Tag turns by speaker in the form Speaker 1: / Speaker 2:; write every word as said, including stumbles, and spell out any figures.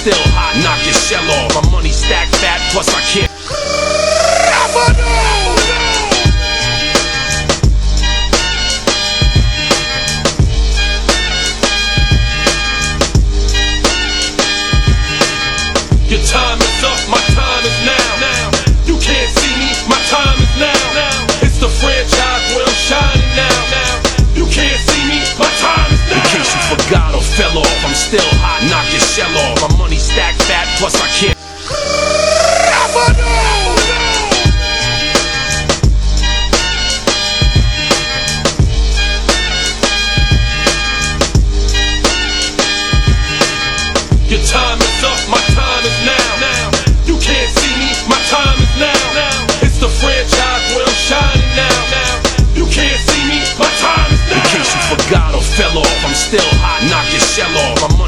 Speaker 1: still hot, knock your shell off. My money stacked fat, plus I can't. Your time is up, my time is now. now. You can't see me, my time is now. now. It's the franchise where I'm shining now. now. You can't see me, my time is now. In case you forgot or fell off, I'm still hot, knock your shell off. My money stacked fat, plus I can't. Your time is up, my time is now. now. You can't see me, my time is now. now. It's the franchise where I'm shining now. now. You can't see me, my time is now. In case you forgot or fell off, I'm still hot, knock your shell off. I'm